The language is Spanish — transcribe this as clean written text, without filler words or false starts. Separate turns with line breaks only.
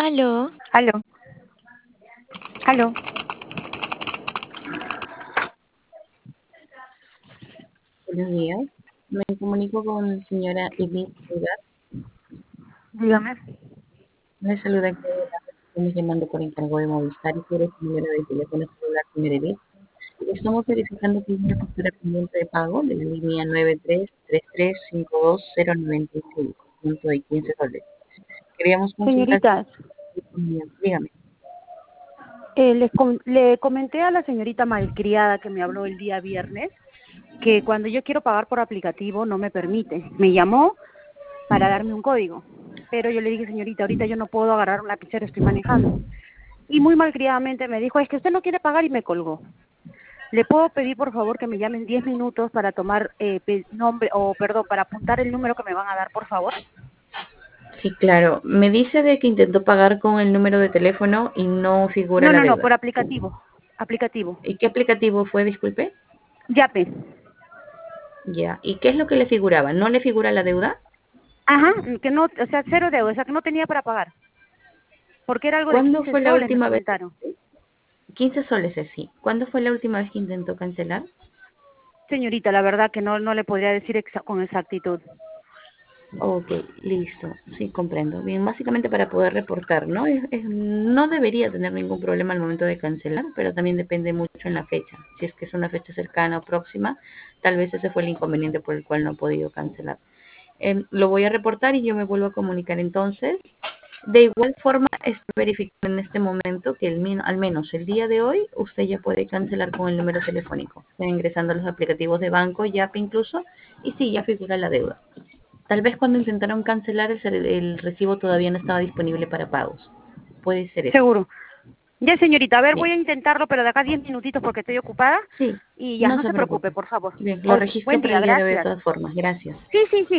Aló,
Aló, aló.
Buenos días. Me comunico con señora Edith Rivas.
Dígame.
Me saluda que estamos llamando por encargo de Movistar y quiere su número de teléfono celular, señora Edith. Estamos verificando que hay una factura pendiente de pago de la línea 9333529095, punto de 15 soles. Queríamos consultar si
Señorita,
dígame.
le comenté a la señorita malcriada que me habló el día viernes que cuando yo quiero pagar por aplicativo no me permite. Me llamó para darme un código, pero yo le dije, señorita, ahorita yo no puedo agarrar un lapicero, estoy manejando. Y muy malcriadamente me dijo, es que usted no quiere pagar y me colgó. ¿Le puedo pedir, por favor, que me llamen 10 minutos para tomar nombre, o perdón, para apuntar el número que me van a dar, por favor?
Sí, claro. Me dice de que intentó pagar con el número de teléfono y no figura la
No,
deuda.
por aplicativo. Aplicativo.
¿Y qué aplicativo fue, disculpe?
Yape.
Ya. ¿Y qué es lo que le figuraba? ¿No le figura la deuda?
Ajá, que no, o sea, cero deuda, o sea, que no tenía para pagar. Porque era algo de
¿Cuándo
15
fue la
soles, me
última vez?
comentaron.
15 soles, sí. ¿Cuándo fue la última vez que intentó cancelar?
Señorita, la verdad que no le podría decir con exactitud.
Ok, listo. Sí, comprendo. Bien, básicamente para poder reportar, ¿no? No debería tener ningún problema al momento de cancelar, pero también depende mucho en la fecha. Si es que es una fecha cercana o próxima, tal vez ese fue el inconveniente por el cual no ha podido cancelar. Lo voy a reportar y yo me vuelvo a comunicar entonces. De igual forma, estoy verificando en este momento que al menos el día de hoy usted ya puede cancelar con el número telefónico, ingresando a los aplicativos de banco, Yape incluso, y sí, ya figura la deuda. Tal vez cuando intentaron cancelar el recibo todavía no estaba disponible para pagos. Puede ser eso.
Seguro. Ya, señorita, a ver,
Bien,
voy a intentarlo, pero de acá a 10 minutitos porque estoy ocupada.
sí,
Y ya,
no
no
se
se preocupe,
preocupe.
por favor.
Bien, lo
Ok,
registro
buen
para
día,
el día de hoy de
gracias.
todas formas. Gracias.
Sí, sí, sí.